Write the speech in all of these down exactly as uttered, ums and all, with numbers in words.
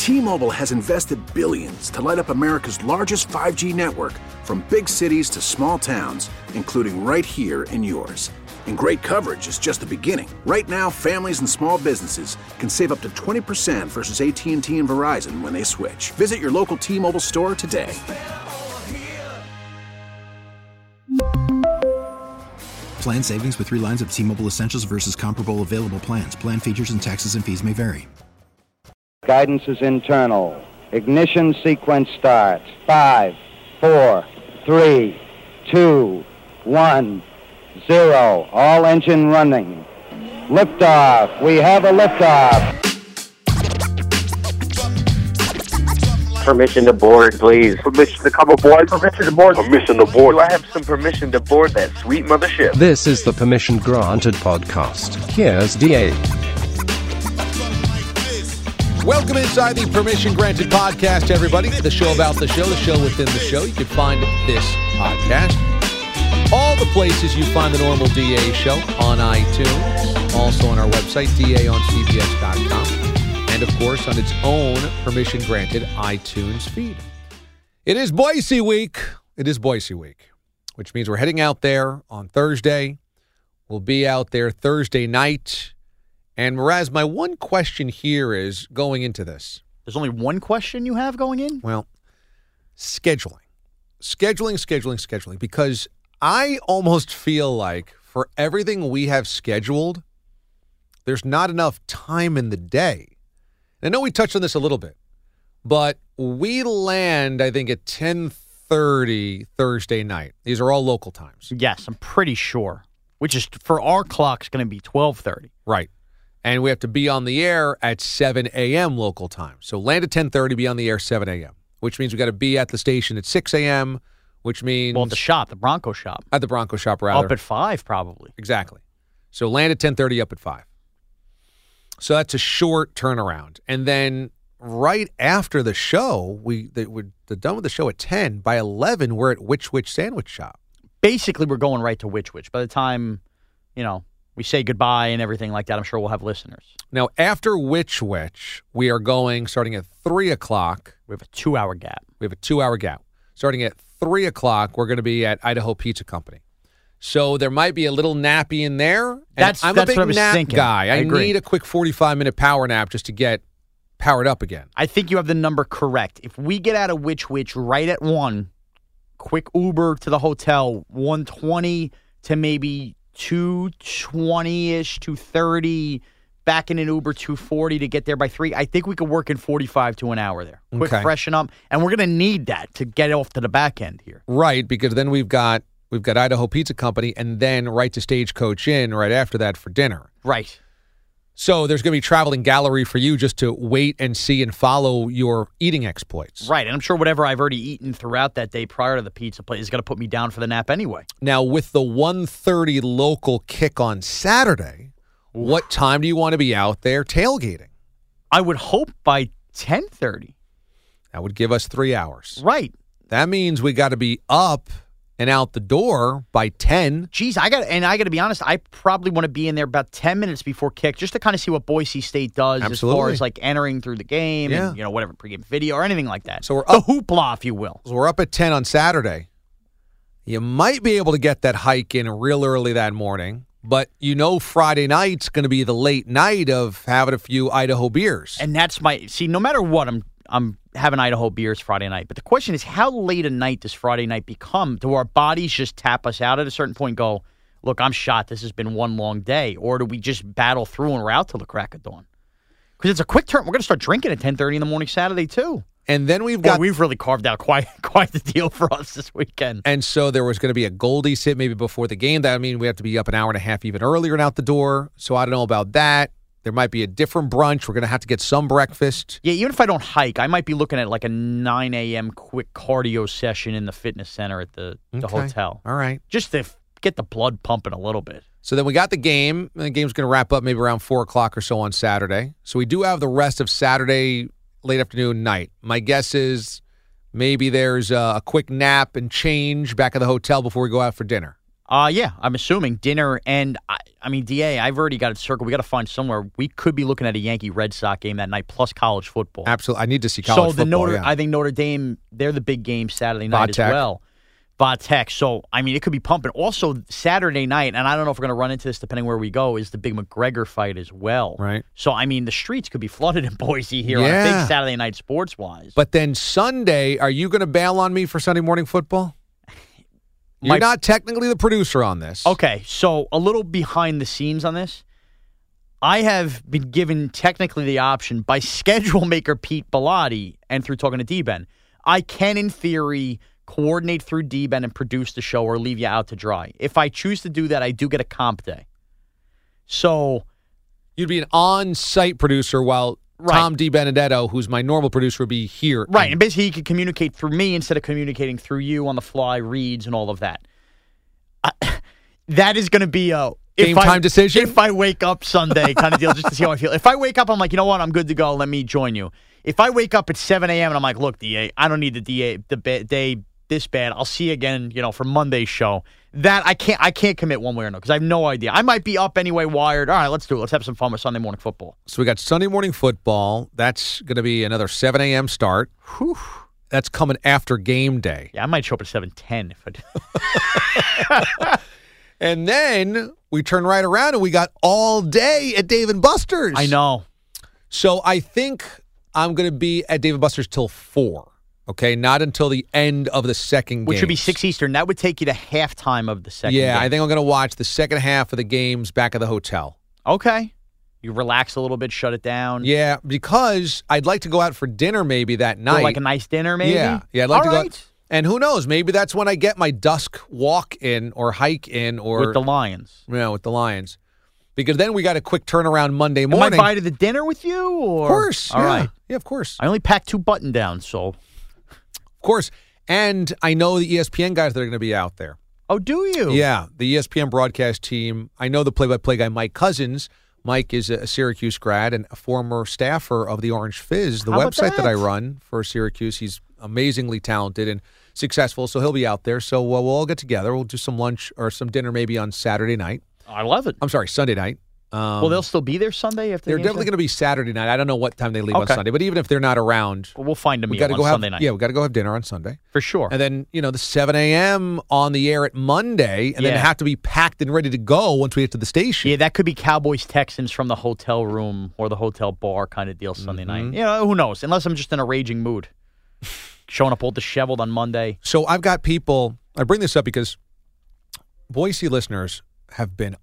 T-Mobile has invested billions to light up America's largest five G network, from big cities to small towns, including right here in yours. And great coverage is just the beginning. Right now, families and small businesses can save up to twenty percent versus A T and T and Verizon when they switch. Visit your local T-Mobile store today. Plan savings with three lines of T-Mobile Essentials versus comparable available plans. Plan features and taxes and fees may vary. Guidance is internal. Ignition sequence starts. Five, four, three, two, one, zero. All engine running. Liftoff. We have a liftoff. Permission to board, please. Permission to come aboard. Permission to board. Permission to board. Do I have some permission to board that sweet mothership? This is the Permission Granted podcast. Here's D A. Welcome inside the Permission Granted podcast, everybody. The show about the show, the show within the show. You can find this podcast all the places you find the normal D A show, on iTunes, also on our website, D A on C B S dot com. And, of course, on its own permission-granted iTunes feed. It is Boise week. It is Boise week, which means we're heading out there on Thursday. We'll be out there Thursday night. And, Mraz, my one question here is going into this. There's only one question you have going in? Well, scheduling. Scheduling, scheduling, scheduling. Because I almost feel like for everything we have scheduled, there's not enough time in the day. I know we touched on this a little bit, but we land, I think, at ten thirty Thursday night. These are all local times. Yes, I'm pretty sure, which is, for our clock's going to be twelve thirty. Right. And we have to be on the air at seven a.m. local time. So land at ten thirty, be on the air seven a.m., which means we got to be at the station at six a.m., which means... Well, at the shop, the Bronco shop. At the Bronco shop, rather. Up at five, probably. Exactly. So land at ten thirty, up at five. So that's a short turnaround. And then right after the show, we they, we're done with the show at ten. By eleven, we're at Which Wich Sandwich Shop. Basically, we're going right to Which Wich. By the time, you know, we say goodbye and everything like that, I'm sure we'll have listeners. Now, after Which Wich, we are going, starting at three o'clock. We have a two-hour gap. We have a two-hour gap. Starting at three o'clock, we're going to be at Idaho Pizza Company. So there might be a little nappy in there. That's I'm that's a big what I was nap thinking. guy. I, I agree. need a quick forty-five minute power nap just to get powered up again. I think you have the number correct. If we get out of Which Wich right at one, quick Uber to the hotel, one twenty to maybe two twenty-ish, two thirty, back in an Uber two forty to get there by three. I think we could work in forty-five to an hour there. Quick Okay. freshen up. And we're going to need that to get off to the back end here. Right, because then we've got we've got Idaho Pizza Company and then right to Stagecoach Inn right after that for dinner. Right. So there's going to be traveling gallery for you just to wait and see and follow your eating exploits. Right, and I'm sure whatever I've already eaten throughout that day prior to the pizza place is going to put me down for the nap anyway. Now, with the one thirty local kick on Saturday, what time do you want to be out there tailgating? I would hope by ten thirty. That would give us three hours. Right. That means we got to be up and out the door by ten. Geez, I got and I got to be honest. I probably want to be in there about ten minutes before kick, just to kind of see what Boise State does Absolutely. as far as like entering through the game Yeah. and you know whatever pregame video or anything like that. So we're the up. hoopla, if you will. So we're up at ten on Saturday. You might be able to get that hike in real early that morning, but you know Friday night's going to be the late night of having a few Idaho beers. And that's my see. No matter what, I'm I'm having Idaho beers Friday night. But the question is, how late a night does Friday night become? Do our bodies just tap us out at a certain point? And go, look, I'm shot. This has been one long day, or do we just battle through and we're out till the crack of dawn? Because it's a quick turn. We're going to start drinking at ten thirty in the morning Saturday too. And then we've Boy, got we've really carved out quite quite the deal for us this weekend. And so there was going to be a Goldie sit maybe before the game. That I mean, we have to be up an hour and a half even earlier and out the door. So I don't know about that. There might be a different brunch. We're going to have to get some breakfast. Yeah, even if I don't hike, I might be looking at like a nine a.m. quick cardio session in the fitness center at the, the Okay. hotel. All right. Just to f- get the blood pumping a little bit. So then we got the game. The game's going to wrap up maybe around four o'clock or so on Saturday. So we do have the rest of Saturday, late afternoon, night. My guess is maybe there's a, a quick nap and change back at the hotel before we go out for dinner. Uh, yeah, I'm assuming dinner. And, I, I mean, D A, I've already got it circled. We got to find somewhere. We could be looking at a Yankee Red Sox game that night plus college football. Absolutely. I need to see college so the football, Notre, yeah. I think Notre Dame, they're the big game Saturday night Vatech. as well. Vatech. So, I mean, it could be pumping. Also, Saturday night, and I don't know if we're going to run into this depending where we go, is the big McGregor fight as well. Right. So, I mean, the streets could be flooded in Boise here Yeah. on a big Saturday night sports-wise. But then Sunday, are you going to bail on me for Sunday morning football? You're My- not technically the producer on this. Okay, so a little behind the scenes on this. I have been given technically the option by schedule maker Pete Bellotti and through talking to D-Ben. I can, in theory, coordinate through D-Ben and produce the show or leave you out to dry. If I choose to do that, I do get a comp day. So You'd be an on-site producer while Right. Tom DiBenedetto, who's my normal producer, would be here. Right, and basically he could communicate through me instead of communicating through you on the fly, reads, and all of that. I, that is going to be a if Game I, time decision? If I wake up Sunday kind of deal, just to see how I feel. If I wake up, I'm like, you know what, I'm good to go. Let me join you. If I wake up at seven a.m. and I'm like, look, D A, I don't need the D A the ba- day this bad. I'll see you again, you know, for Monday's show. That I can't I can't commit one way or another because I have no idea. I might be up anyway, wired. All right, let's do it. Let's have some fun with Sunday morning football. So we got Sunday morning football. That's going to be another seven a.m. start. Whew. That's coming after game day. Yeah, I might show up at seven ten if I do. And then we turn right around and we got all day at Dave and Buster's. I know. So I think I'm going to be at Dave and Buster's till four. Okay, not until the end of the second game. Which would be six Eastern. That would take you to halftime of the second Yeah, game. I think I'm going to watch the second half of the games back at the hotel. Okay. You relax a little bit, shut it down. Yeah, because I'd like to go out for dinner maybe that Or night. like a nice dinner, maybe? Yeah, yeah, I'd like All to go right. out. And who knows, maybe that's when I get my dusk walk in or hike in or With the Lions. yeah, with the Lions. Because then we got a quick turnaround Monday Am I morning. invited to dinner with you? Or? Of course. All yeah. right. Yeah, of course. I only packed two button downs, so. Of course. And I know the E S P N guys that are going to be out there. Oh, do you? Yeah, the E S P N broadcast team. I know the play-by-play guy, Mike Cousins. Mike is a Syracuse grad and a former staffer of the Orange Fizz, the How about website that? that? I run for Syracuse. He's amazingly talented and successful, so he'll be out there. So uh, we'll all get together. We'll do some lunch or some dinner maybe on Saturday night. I love it. I'm sorry, Sunday night. Um, Well, they'll still be there Sunday after They're the definitely going to be Saturday night. I don't know what time they leave Okay. on Sunday, but even if they're not around, Well, we'll find a we meal got to on go have Sunday night. yeah, we got to go have dinner on Sunday. For sure. And then, you know, the seven a.m. on the air at Monday, and then Yeah. have to be packed and ready to go once we get to the station. Yeah, that could be Cowboys Texans from the hotel room or the hotel bar kind of deal Sunday Mm-hmm. night. You know, who knows? Unless I'm just in a raging mood. Showing up all disheveled on Monday. So I've got people, I bring this up because Boise listeners have been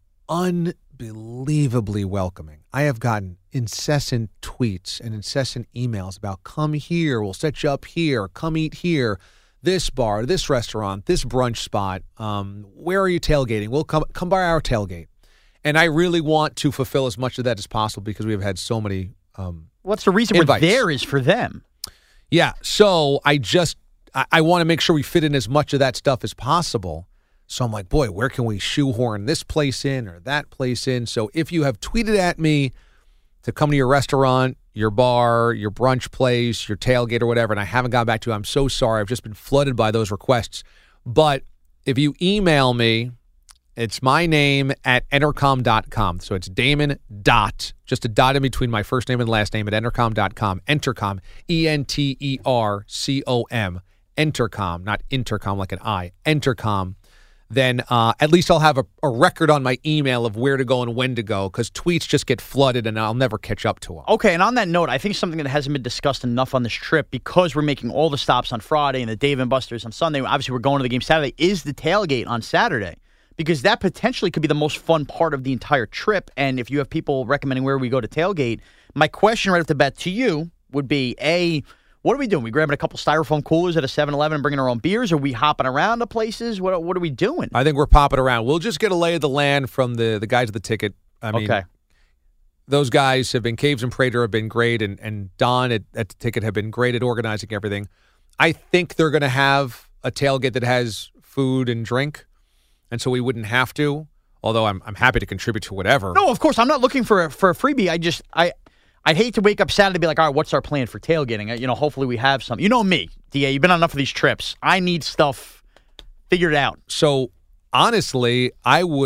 unbelievably welcoming. I have gotten incessant tweets and incessant emails about come here, we'll set you up here, come eat here, this bar, this restaurant, this brunch spot. Um, where are you tailgating? We'll come come by our tailgate. And I really want to fulfill as much of that as possible because we've had so many um, What's the reason Invites. we're there is for them. Yeah, so I just I, I want to make sure we fit in as much of that stuff as possible. So I'm like, boy, where can we shoehorn this place in or that place in? So if you have tweeted at me to come to your restaurant, your bar, your brunch place, your tailgate or whatever, and I haven't gotten back to you, I'm so sorry. I've just been flooded by those requests. But if you email me, it's my name at entercom dot com. So it's Damon dot, just a dot in between my first name and last name at entercom dot com. Entercom, E N T E R C O M. Entercom, not intercom like an I. Entercom. Then uh, at least I'll have a, a record on my email of where to go and when to go because tweets just get flooded and I'll never catch up to them. Okay, and on that note, I think something that hasn't been discussed enough on this trip because we're making all the stops on Friday and the Dave and Buster's on Sunday. Obviously, we're going to the game Saturday. Is the tailgate on Saturday? Because that potentially could be the most fun part of the entire trip. And if you have people recommending where we go to tailgate, my question right off the bat to you would be, A, what are we doing? We grabbing a couple styrofoam coolers at a seven eleven and bringing our own beers? Are we hopping around to places? What What are we doing? I think we're popping around. We'll just get a lay of the land from the, the guys at the ticket. I mean, Okay. those guys have been, Caves and Prater have been great, and, and Don at, at the ticket have been great at organizing everything. I think they're going to have a tailgate that has food and drink, and so we wouldn't have to, although I'm I'm happy to contribute to whatever. No, of course. I'm not looking for a, for a freebie. I just, I, I'd hate to wake up Saturday and be like, all right, what's our plan for tailgating? You know, hopefully we have some. You know me, D A, you've been on enough of these trips. I need stuff figured out. So honestly, I would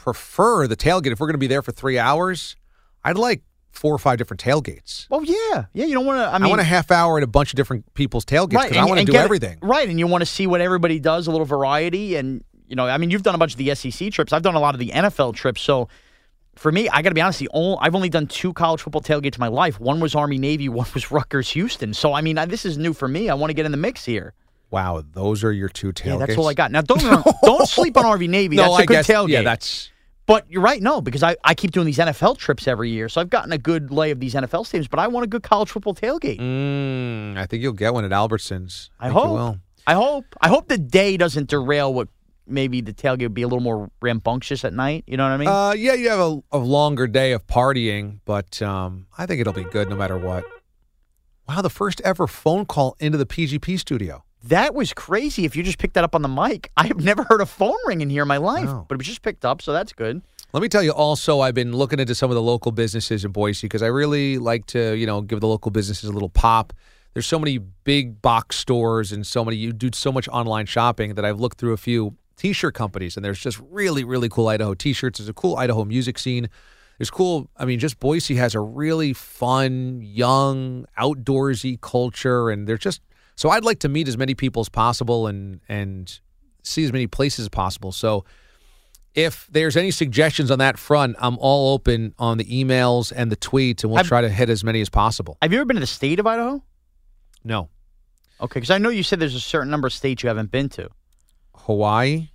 prefer the tailgate. If we're going to be there for three hours, I'd like four or five different tailgates. Well, yeah. Yeah, you don't want to, I mean. I want a half hour at a bunch of different people's tailgates because right, I want to do get, everything. Right, and you want to see what everybody does, a little variety. And, you know, I mean, you've done a bunch of the S E C trips. I've done a lot of the N F L trips. So, for me, I got to be honest, the only, I've only done two college football tailgates in my life. One was Army-Navy, one was Rutgers-Houston. So, I mean, I, this is new for me. I want to get in the mix here. Wow, those are your two tailgates? Yeah, that's all I got. Now, don't don't sleep on Army-Navy. No, That's a I good guess, tailgate. Yeah, that's... But you're right, no, because I, I keep doing these N F L trips every year, so I've gotten a good lay of these N F L stadiums, but I want a good college football tailgate. Mm, I think you'll get one at Albertsons. I, I think hope. You will. I hope. I hope the day doesn't derail what maybe the tailgate would be a little more rambunctious at night. You know what I mean? Uh, yeah, you have a, a longer day of partying, but um, I think it'll be good no matter what. Wow, the first ever phone call into the P G P studio. That was crazy if you just picked that up on the mic. I have never heard a phone ring in here in my life, Wow. but it was just picked up, so that's good. Let me tell you also, I've been looking into some of the local businesses in Boise because I really like to, you know, give the local businesses a little pop. There's so many big box stores and so many, you do so much online shopping that I've looked through a few T-shirt companies, and there's just really, really cool Idaho T-shirts. There's a cool Idaho music scene. There's cool, I mean, just Boise has a really fun, young, outdoorsy culture, and they're just, so I'd like to meet as many people as possible and and see as many places as possible. So if there's any suggestions on that front, I'm all open on the emails and the tweets, and we'll I've, try to hit as many as possible. Have you ever been to the state of Idaho? No. Okay, because I know you said there's a certain number of states you haven't been to. Hawaii,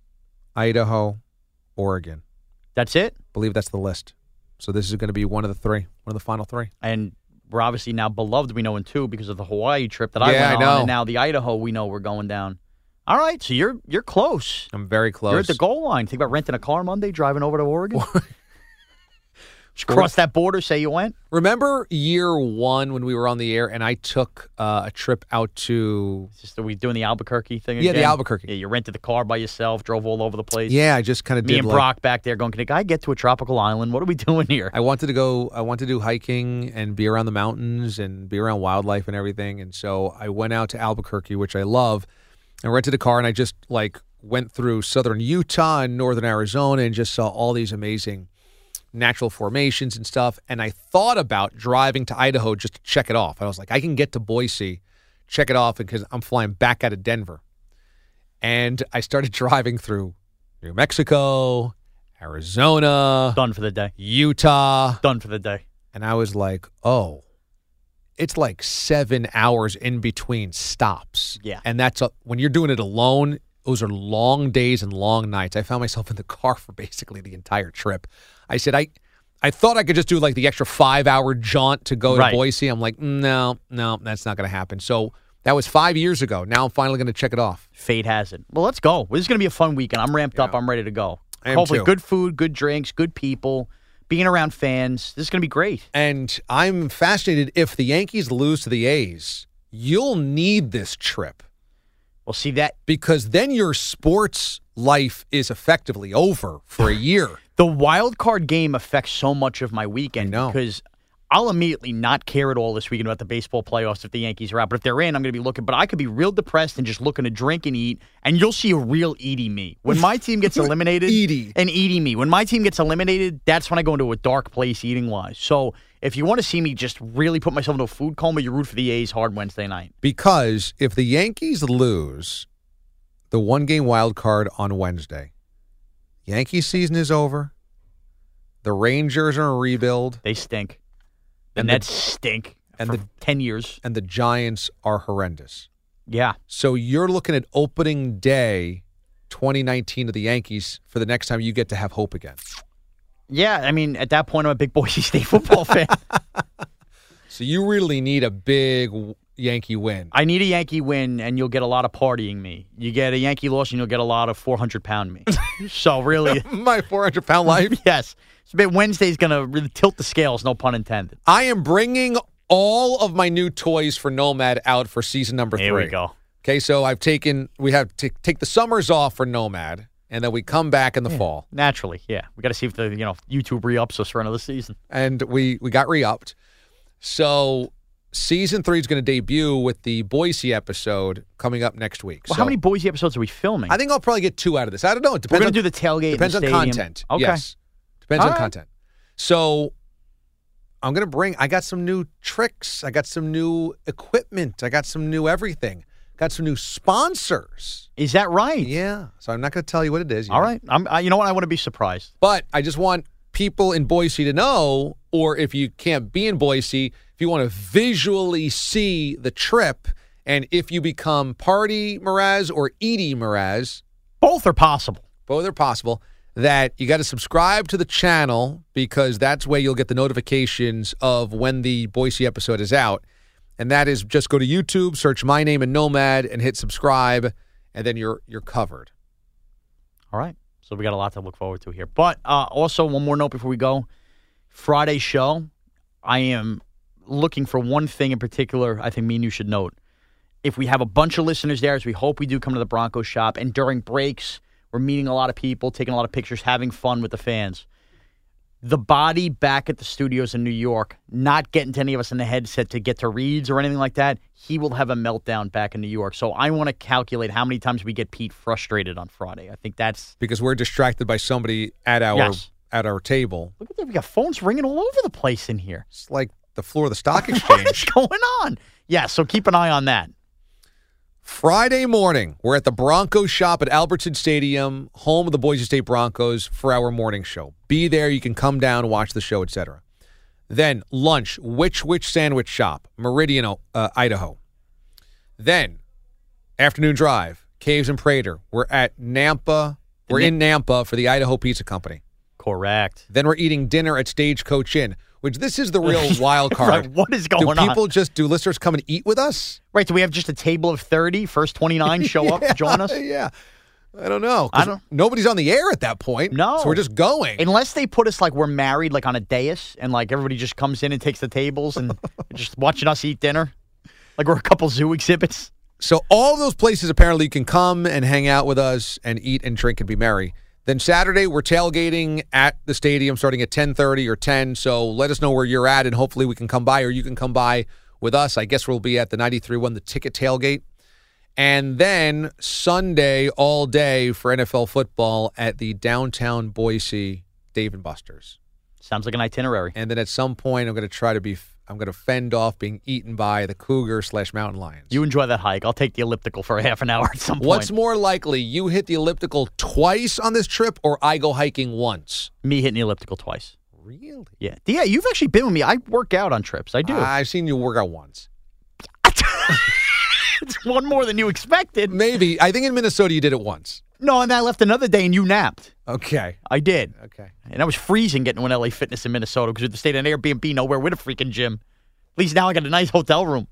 Idaho, Oregon. That's it? I believe that's the list. So this is going to be one of the three, one of the final three. And we're obviously now beloved, we know, in two because of the Hawaii trip that Yeah, I went I on. know. And now the Idaho, we know we're going down. All right, so you're you're close. I'm very close. You're at the goal line. Think about renting a car Monday, driving over to Oregon. Just cross that border, say you went. Remember year one when we were on the air and I took uh, a trip out to... It's just, are we doing the Albuquerque thing Yeah, again? the Albuquerque. Yeah, you rented the car by yourself, drove all over the place. Yeah, I just kind of Me did and like, Brock back there going, can a guy get to a tropical island? What are we doing here? I wanted to go, I wanted to do hiking and be around the mountains and be around wildlife and everything. And so I went out to Albuquerque, which I love, and rented a car, and I just like went through southern Utah and northern Arizona and just saw all these amazing natural formations and stuff. And I thought about driving to Idaho just to check it off. I was like, I can get to Boise, check it off, because I'm flying back out of Denver. And I started driving through New Mexico, Arizona, Done for the day. Utah. Done for the day. And I was like, oh, it's like seven hours in between stops. Yeah. And that's a, when you're doing it alone, those are long days and long nights. I found myself in the car for basically the entire trip. I said, I I thought I could just do like the extra five-hour jaunt to go Right. to Boise. I'm like, no, no, that's not going to happen. So that was five years ago. Now I'm finally going to check it off. Fate has it. Well, let's go. This is going to be a fun weekend. I'm ramped up. I'm ready to go. I am Hopefully too. good food, good drinks, good people, being around fans. This is going to be great. And I'm fascinated, if the Yankees lose to the A's, you'll need this trip. We'll see that. Because then your sports life is effectively over for a year. The wild card game affects so much of my weekend I know. because I'll immediately not care at all this weekend about the baseball playoffs if the Yankees are out. But if they're in, I'm going to be looking. But I could be real depressed and just looking to drink and eat, and you'll see a real Edie me. When my team gets eliminated, Edie. and Edie me. When my team gets eliminated, that's when I go into a dark place eating-wise. So if you want to see me just really put myself into a food coma, you root for the A's hard Wednesday night. Because if the Yankees lose the one-game wild card on Wednesday, Yankee season is over. The Rangers are in a rebuild. They stink. The And the- Nets stink and for the- ten years. And the Giants are horrendous. Yeah. So you're looking at opening day twenty nineteen of the Yankees for the next time you get to have hope again. Yeah, I mean, at that point, I'm a big Boise State football fan. So you really need a big Yankee win. I need a Yankee win, and you'll get a lot of partying me. You get a Yankee loss, and you'll get a lot of four hundred pound me. So really, My four hundred pound life. yes. So Wednesday's going to really tilt the scales, no pun intended. I am bringing all of my new toys for Nomad out for season number three. Here we go. Okay, so I've taken, we have to take the summers off for Nomad, and then we come back in the fall. Naturally, yeah. We got to see if the you know YouTube re-ups us for another season. And we, we got re-upped. So season three is going to debut with the Boise episode coming up next week. Well, so how many Boise episodes are we filming? I think I'll probably get two out of this. I don't know. It depends. We're going to on, do the tailgate. Depends in the on stadium. content. Okay. Yes. Depends All on right. content. So I'm going to bring, I got some new tricks. I got some new equipment. I got some new everything. Got some new sponsors. Is that right? Yeah. So I'm not going to tell you what it is yet. All right. I'm, I, you know what? I want to be surprised. But I just want people in Boise to know, or if you can't be in Boise, if you want to visually see the trip, and if you become Party Mraz or Edie Mraz, Both are possible. both are possible, that you got to subscribe to the channel because that's where you'll get the notifications of when the Boise episode is out. And that is just go to YouTube, search my name and Nomad, and hit subscribe, and then you're you're covered. All right. So we got a lot to look forward to here. But uh, also, one more note before we go. Friday show, I am looking for one thing in particular I think me and you should note. If we have a bunch of listeners there, as we hope we do, come to the Broncos shop, and during breaks, we're meeting a lot of people, taking a lot of pictures, having fun with the fans. The body back at the studios in New York, not getting to any of us in the headset to get to reads or anything like that, he will have a meltdown back in New York. So I want to calculate how many times we get Pete frustrated on Friday. I think that's... Because we're distracted by somebody at our Yes. at our table. Look at that. We got phones ringing all over the place in here. It's like the floor of the stock What is exchange. going on? Yeah, so keep an eye on that. Friday morning, we're at the Broncos shop at Albertson Stadium, home of the Boise State Broncos, for our morning show. Be there. You can come down, watch the show, et cetera. Then lunch, Which Wich Sandwich Shop, Meridian, uh, Idaho. Then afternoon drive, Caves and Prater. We're at Nampa. We're in Nampa for the Idaho Pizza Company. Correct. Then we're eating dinner at Stagecoach Inn, which this is the real wild card. Right, what is going do on? people just, do listeners come and eat with us? Right, do we have just a table of thirty, first twenty-nine show up to join us? Yeah. I don't know. 'cause I don't- Nobody's on the air at that point. No. So we're just going. Unless they put us like we're married, like on a dais, and like everybody just comes in and takes the tables and just watching us eat dinner. Like we're a couple zoo exhibits. So all those places apparently you can come and hang out with us and eat and drink and be merry. Then Saturday, we're tailgating at the stadium starting at ten thirty or ten. So let us know where you're at, and hopefully we can come by, or you can come by with us. I guess we'll be at the ninety-three one, the Ticket Tailgate. And then Sunday all day for N F L football at the downtown Boise Dave and Buster's. Sounds like an itinerary. And then at some point, I'm going to try to be, I'm going to fend off being eaten by the cougar slash mountain lions. You enjoy that hike. I'll take the elliptical for a half an hour at some point. What's more likely, you hit the elliptical twice on this trip, or I go hiking once? Me hitting the elliptical twice. Really? Yeah. Yeah, you've actually been with me. I work out on trips. I do. I've seen you work out once. It's one more than you expected. Maybe. I think in Minnesota you did it once. No, and then I left another day and you napped. Okay. I did. Okay. And I was freezing getting to an L A Fitness in Minnesota because we stayed in an Airbnb nowhere with a freaking gym. At least now I got a nice hotel room.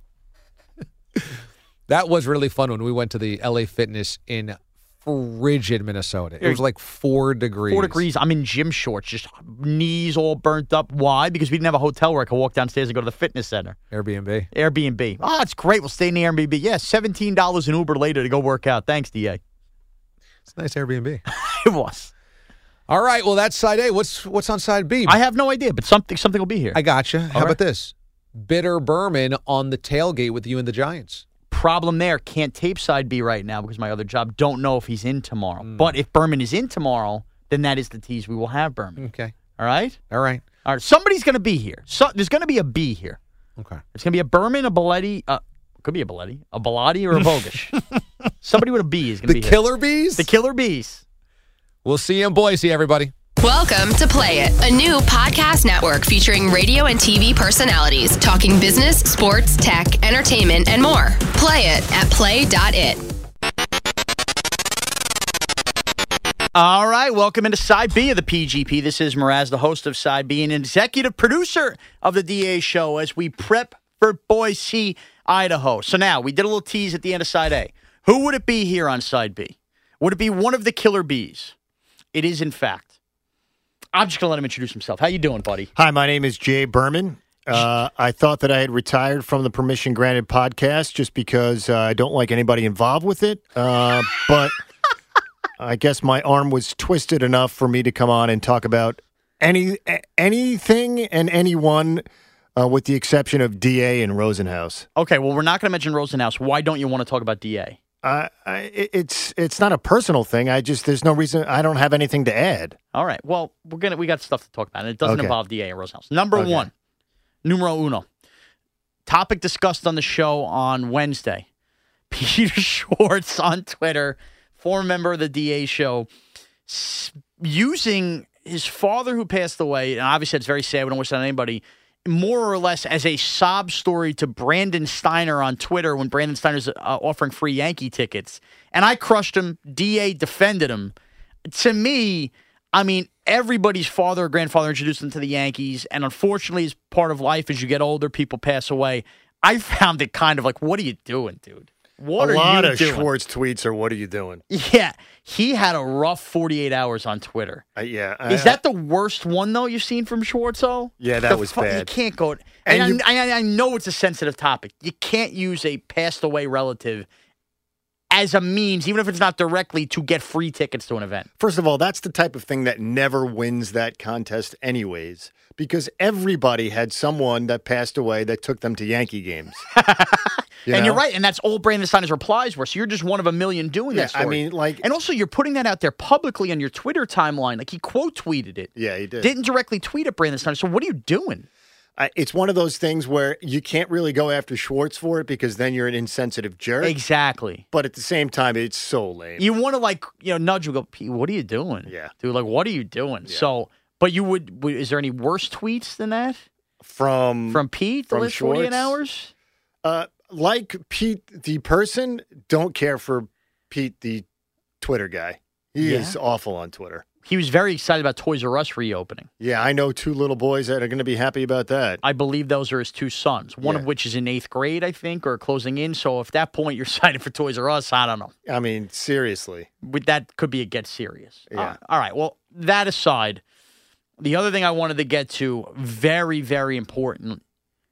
That was really fun when we went to the L A Fitness in frigid Minnesota. It was like four degrees. Four degrees. I'm in gym shorts, just knees all burnt up. Why? Because we didn't have a hotel where I could walk downstairs and go to the fitness center. Airbnb. Airbnb. Oh, it's great. We'll stay in the Airbnb. Yeah, seventeen dollars an Uber later to go work out. Thanks, D A. It's a nice Airbnb. It was. All right. Well, that's side A. What's what's on side B? I have no idea, but something something will be here. I gotcha. How right. about this? Bitter Berman on the tailgate with you and the Giants. Problem there. Can't tape side B right now because my other job. Don't know if he's in tomorrow. Mm. But if Berman is in tomorrow, then that is the tease. We will have Berman. Okay. All right? All right. All right. Somebody's going to be here. So, there's going to be a B here. Okay. It's going to be a Berman, a Belletti. Uh, could be a Belletti. A Bellotti or a Bogish. Somebody with a B is going to the be here. The Killer Bees? The Killer Bees. We'll see you in Boise, everybody. Welcome to Play It, a new podcast network featuring radio and T V personalities talking business, sports, tech, entertainment, and more. Play it at play dot it. All right, welcome into Side B of the P G P. This is Mraz, the host of Side B and executive producer of the D A show as we prep for Boise, Idaho. So now, we did a little tease at the end of Side A. Who would it be here on Side B? Would it be one of the Killer Bees? It is, in fact. I'm just going to let him introduce himself. How you doing, buddy? Hi, my name is Jay Berman. Uh, I thought that I had retired from the Permission Granted podcast just because uh, I don't like anybody involved with it. Uh, but I guess my arm was twisted enough for me to come on and talk about any anything and anyone uh, with the exception of D A and Rosenhaus. Okay, well, we're not going to mention Rosenhaus. Why don't you want to talk about D A? Uh, I, it's it's not a personal thing. I just there's no reason. I don't have anything to add. All right. Well, we're gonna we got stuff to talk about, and it doesn't Okay. involve D A and Rosenhaus. Number Okay. one, numero uno, topic discussed on the show on Wednesday. Peter Schwartz on Twitter, former member of the D A show, s- using his father who passed away, and obviously it's very sad. We don't wish that on anybody. More or less as a sob story to Brandon Steiner on Twitter when Brandon Steiner's uh, offering free Yankee tickets. And I crushed him. D A defended him. To me, I mean, everybody's father or grandfather introduced them to the Yankees. And unfortunately, as part of life, as you get older, people pass away. I found it kind of like, what are you doing, dude? What a are lot you of doing? Schwartz tweets are, what are you doing? Yeah. He had a rough forty-eight hours on Twitter. Uh, yeah. I, Is that the worst one, though, you've seen from Schwartz, though? Yeah, that The was fu- bad. You can't go... And And, you- I, I, I know it's a sensitive topic. You can't use a passed-away relative as a means, even if it's not directly, to get free tickets to an event. First of all, that's the type of thing that never wins that contest anyways, because everybody had someone that passed away that took them to Yankee games. You and know? you're right, and that's all Brandon Steiner's replies were. So you're just one of a million doing Yeah, that story. I mean, like... And also, you're putting that out there publicly on your Twitter timeline. Like, he quote-tweeted it. Yeah, he did. Didn't directly tweet at Brandon Steiner. So what are you doing? I, it's one of those things where you can't really go after Schwartz for it because then you're an insensitive jerk. Exactly. But at the same time, it's so lame. You want to, like, you know, nudge and go, Pete, what are you doing? Yeah. Dude, like, what are you doing? Yeah. So, but you would, would, is there any worse tweets than that? From From Pete, the from last forty-eight Schwartz? hours? Uh, like Pete, the person, don't care for Pete, the Twitter guy. He Yeah. is awful on Twitter. He was very excited about Toys R Us reopening. Yeah, I know two little boys that are going to be happy about that. I believe those are his two sons, one Yeah. of which is in eighth grade, I think, or closing in. So if that point you're excited for Toys R Us, I don't know. I mean, seriously. With that could be a get serious. Yeah. Uh, all right. Well, that aside, the other thing I wanted to get to, very, very important.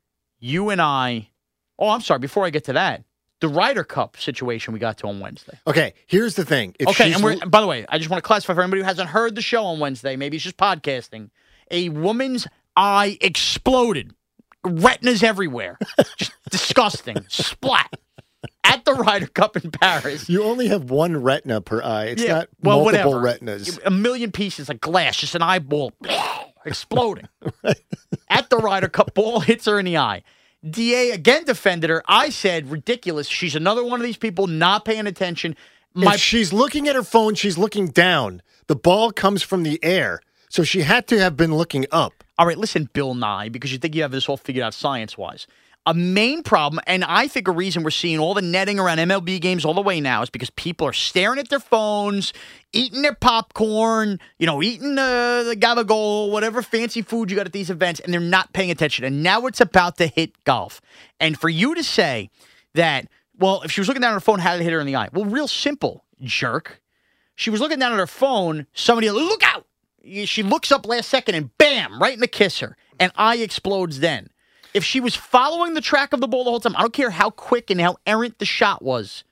You and I, oh, I'm sorry, before I get to that, the Ryder Cup situation we got to on Wednesday. Okay, here's the thing. If Okay, she's and we're, l- by the way, I just want to classify for anybody who hasn't heard the show on Wednesday, maybe it's just podcasting. A woman's eye exploded. Retinas everywhere. Just disgusting. Splat. At the Ryder Cup in Paris. you only have one retina per eye. It's Yeah, not well, multiple whatever. retinas. A million pieces of glass, just an eyeball exploding. At the Ryder Cup, ball hits her in the eye. D A again defended her. I said, ridiculous. She's another one of these people not paying attention. My If she's looking at her phone, she's looking down. The ball comes from the air. So she had to have been looking up. All right, listen, Bill Nye, because you think you have this all figured out science-wise. A main problem, and I think a reason we're seeing all the netting around M L B games all the way now is because people are staring at their phones, eating their popcorn, you know, eating uh, the gabagool, whatever fancy food you got at these events, and they're not paying attention. And now it's about to hit golf. And for you to say that, well, if she was looking down at her phone, how did it hit her in the eye? Well, real simple, jerk. She was looking down at her phone, somebody, look out! She looks up last second and bam, right in the kisser. And eye explodes then. If she was following the track of the ball the whole time, I don't care how quick and how errant the shot was,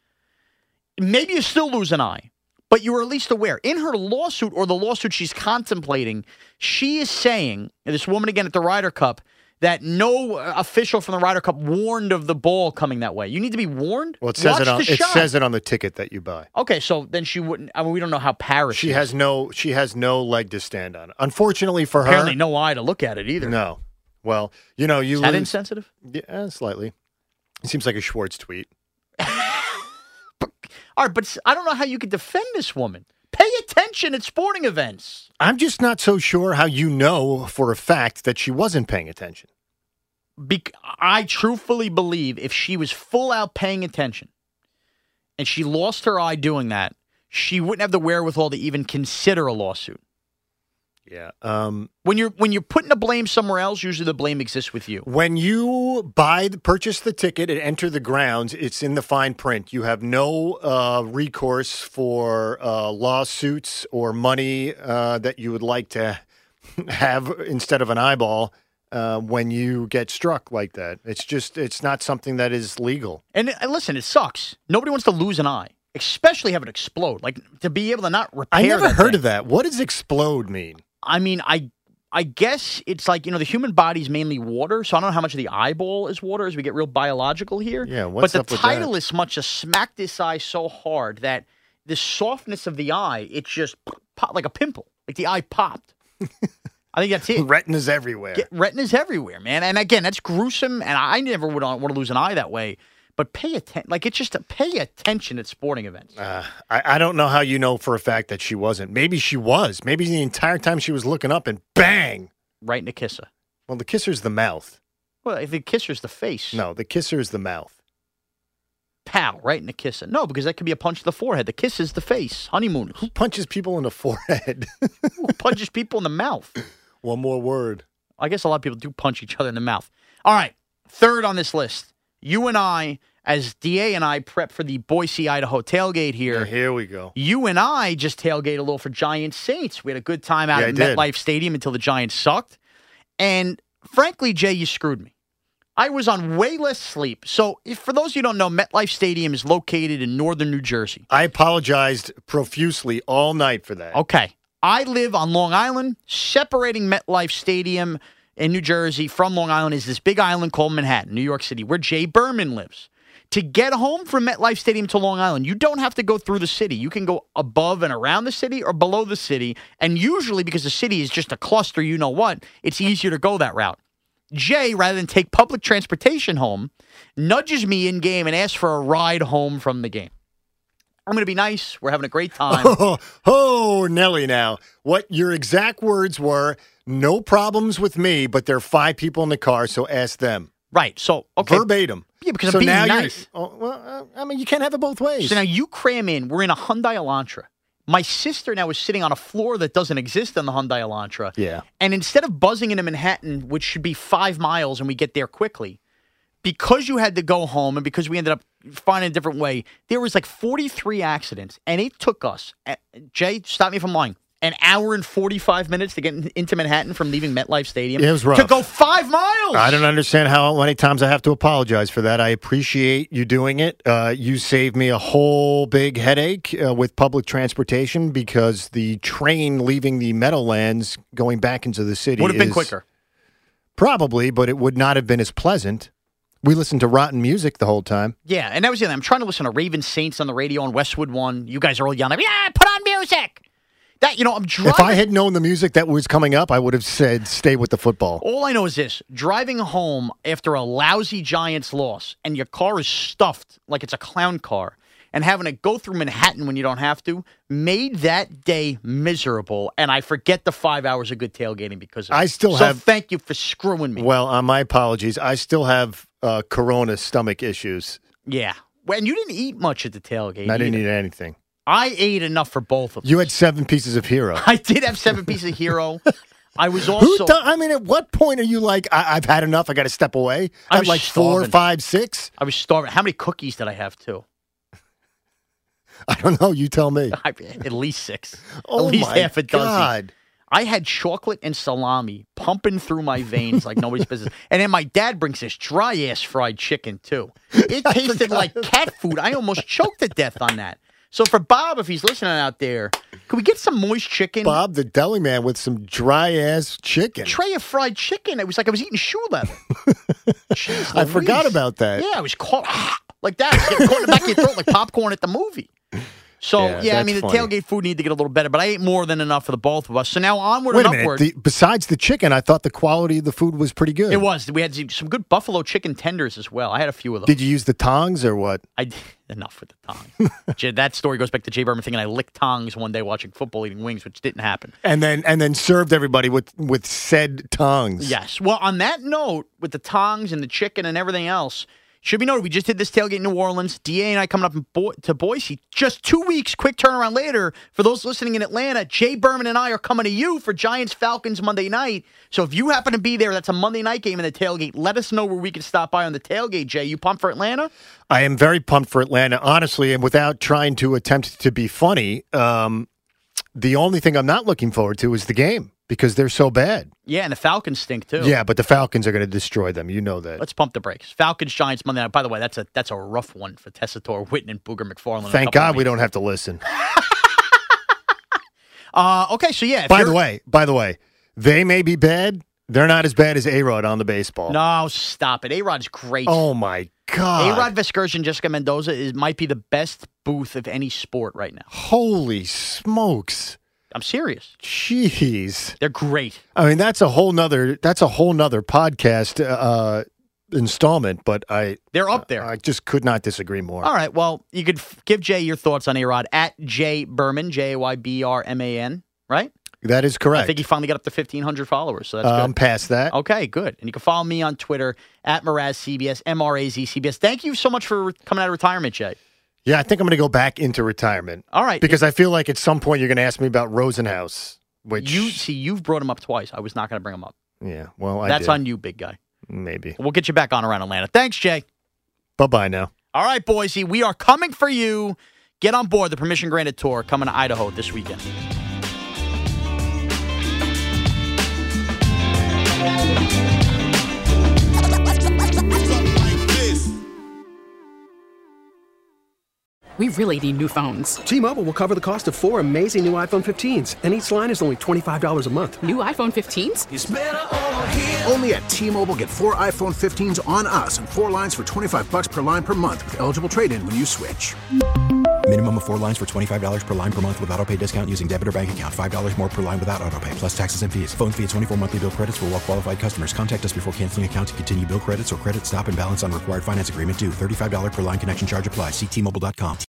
maybe you still lose an eye, but you were at least aware. In her lawsuit or the lawsuit she's contemplating, she is saying, and this woman again at the Ryder Cup, that no official from the Ryder Cup warned of the ball coming that way. You need to be warned? Well, it says Watch it on the it shot. says it on the ticket that you buy. Okay, so then she wouldn't, I mean, we don't know how Paris She is. has no she has no leg to stand on. Unfortunately for her, Apparently no eye to look at it either. no. Well, you know, you Is that lose. insensitive? Yeah, slightly. It seems like a Schwartz tweet. All right, but s- I don't know how you could defend this woman. Pay attention at sporting events. I'm just not so sure how you know for a fact that she wasn't paying attention. Bec- I truthfully believe if she was full out paying attention and she lost her eye doing that, she wouldn't have the wherewithal to even consider a lawsuit. Yeah. Um, When you're when you're putting the blame somewhere else, usually the blame exists with you. when you buy, purchase the ticket and enter the grounds, it's in the fine print. You have no uh, recourse for uh, lawsuits or money uh, that you would like to have instead of an eyeball uh, when you get struck like that. It's just, it's not something that is legal. And, and listen, it sucks. Nobody wants to lose an eye, especially have it explode. Like to be able to not repair. I never that heard thing. of that. What does explode mean? I mean, I I guess it's like, you know, the human body's mainly water, so I don't know how much of the eyeball is water as we get real biological here. Yeah, what's but up the with that? Titleist must have smacked this eye so hard that the softness of the eye, it just popped like a pimple. Like the eye popped. I think that's it. Retina's everywhere. Get, retina's everywhere, man. And again, that's gruesome, and I never would want to lose an eye that way. But pay attention. Like, it's just a, pay attention at sporting events. Uh, I, I don't know how you know for a fact that she wasn't. Maybe she was. Maybe the entire time she was looking up and bang. Right in the kisser. Well, the kisser's the mouth. Well, I think kisser's the face. No, the kisser is the mouth. Pow, right in the kisser. No, because that could be a punch to the forehead. The kiss is the face. Honeymooners. Who punches people in the forehead? Who punches people in the mouth? One more word. I guess a lot of people do punch each other in the mouth. All right, third on this list. You and I, as D A and I prep for the Boise, Idaho tailgate here. Yeah, here we go. You and I just tailgate a little for Giants Saints. We had a good time out Yeah, at I did. MetLife Stadium until the Giants sucked. And frankly, Jay, you screwed me. I was on way less sleep. So if, for those of you who don't know, MetLife Stadium is located in northern New Jersey. I apologized profusely all night for that. Okay. I live on Long Island. Separating MetLife Stadium in New Jersey from Long Island is this big island called Manhattan, New York City, where Jay Berman lives. To get home from MetLife Stadium to Long Island, you don't have to go through the city. You can go above and around the city or below the city. And usually, because the city is just a cluster, you know what, it's easier to go that route. Jay, rather than take public transportation home, nudges me in game and asks for a ride home from the game. I'm going to be nice. We're having a great time. Oh, oh, Nelly now. What your exact words were, no problems with me, but there are five people in the car, so ask them. Right. So, okay. Verbatim. Yeah, because so I'm being now nice. You're, oh, well, uh, I mean, you can't have it both ways. So now you cram in. We're in a Hyundai Elantra. My sister now is sitting on a floor that doesn't exist on the Hyundai Elantra. Yeah. And instead of buzzing into Manhattan, which should be five miles and we get there quickly, because you had to go home and because we ended up finding a different way, there was like forty-three accidents. And it took us, Jay, stop me if I'm lying, an hour and forty-five minutes to get into Manhattan from leaving MetLife Stadium. Yeah, it was rough. To go five miles. I don't understand how many times I have to apologize for that. I appreciate you doing it. Uh, you saved me a whole big headache uh, with public transportation because the train leaving the Meadowlands going back into the city would have been is- quicker. Probably, but it would not have been as pleasant. We listened to rotten music the whole time. Yeah, and that was the other. I'm trying to listen to Raven Saints on the radio on Westwood One. You guys are all yelling, yeah, put on music. That, you know, I'm driving. If I had known the music that was coming up, I would have said, stay with the football. All I know is this. Driving home after a lousy Giants loss and your car is stuffed like it's a clown car and having to go through Manhattan when you don't have to made that day miserable. And I forget the five hours of good tailgating because of it. I still so have- thank you for screwing me. Well, uh, my apologies. I still have uh, Corona stomach issues. Yeah. Well, and you didn't eat much at the tailgate. I didn't either. eat anything. I ate enough for both of them. You had seven pieces of Hero. I did have seven pieces of Hero. I was Who also. do, I mean, at what point are you like, I, I've had enough, I got to step away? I At was like four, starving. five, six? I was starving. How many cookies did I have, too? I don't know. You tell me. I, at least six. Oh, at least my half a dozen. God. I had chocolate and salami pumping through my veins like nobody's business. And then my dad brings this dry-ass fried chicken, too. It tasted like cat food. I almost choked to death on that. So for Bob, if he's listening out there, can we get some moist chicken? Bob, the deli man, with some dry-ass chicken. Tray of fried chicken. It was like I was eating shoe leather. Jeez I forgot Louise. about that. Yeah, I was caught like that. I was getting caught in the back of your throat like popcorn at the movie. So, Yeah, yeah, I that's mean, the funny. tailgate food needed to get a little better, but I ate more than enough for the both of us. So now onward Wait a and minute. upward. The, besides the chicken, I thought the quality of the food was pretty good. It was. We had some good buffalo chicken tenders as well. I had a few of those. Did you use the tongs or what? I did. Enough with the tongs. Jay, that story goes back to Jay Berman thinking I licked tongs one day watching football eating wings, which didn't happen. And then and then served everybody with, with said tongs. Yes. Well, on that note, with the tongs and the chicken and everything else, should be noted, we just did this tailgate in New Orleans. D A and I coming up in Bo- to Boise. Just two weeks, quick turnaround later. For those listening in Atlanta, Jay Berman and I are coming to you for Giants-Falcons Monday night. So if you happen to be there, that's a Monday night game in the tailgate. Let us know where we can stop by on the tailgate, Jay. You pumped for Atlanta? I am very pumped for Atlanta, honestly, and without trying to attempt to be funny, um, the only thing I'm not looking forward to is the game because they're so bad. Yeah, and the Falcons stink, too. Yeah, but the Falcons are going to destroy them. You know that. Let's pump the brakes. Falcons, Giants, Monday night. By the way, that's a that's a rough one for Tessitore, Witten, and Booger McFarland. in a Thank couple God of we weeks. don't have to listen. Uh, okay, so yeah. if By you're- the way, by the way, They may be bad. They're not as bad as A-Rod on the baseball. No, stop it. A-Rod's great. Oh, my God. A-Rod Vescursion and Jessica Mendoza is might be the best booth of any sport right now. Holy smokes. I'm serious. Jeez. They're great. I mean, that's a whole nother, that's a whole nother podcast uh, installment, but I... They're up there. I just could not disagree more. All right, well, you could f- give Jay your thoughts on A-Rod at Jay Berman, J A Y B R M A N, right? That is correct. I think he finally got up to fifteen hundred followers, so that's uh, good. I'm past that. Okay, good. And you can follow me on Twitter at MrazCBS, M R A Z C B S. Thank you so much for re- coming out of retirement, Jay. Yeah, I think I'm going to go back into retirement. All right. Because I feel like at some point you're going to ask me about Rosenhaus, which... You see, you've brought him up twice. I was not going to bring him up. Yeah, well, I That's did. on you, big guy. Maybe. We'll get you back on around Atlanta. Thanks, Jay. Bye-bye now. All right, Boise, we are coming for you. Get on board the Permission Granted Tour coming to Idaho this weekend. We really need new phones. T-Mobile will cover the cost of four amazing new iPhone fifteens, and each line is only twenty-five dollars a month. New iPhone fifteens? It's better over here. Only at T-Mobile, get four iPhone fifteens on us and four lines for twenty-five bucks per line per month with eligible trade-in when you switch. Minimum of four lines for twenty-five dollars per line per month with autopay discount using debit or bank account. five dollars more per line without autopay, plus taxes and fees. Phone fee at twenty-four monthly bill credits for well-qualified customers. Contact us before canceling account to continue bill credits or credit stop and balance on required finance agreement due. thirty-five dollars per line connection charge applies. See T Mobile dot com.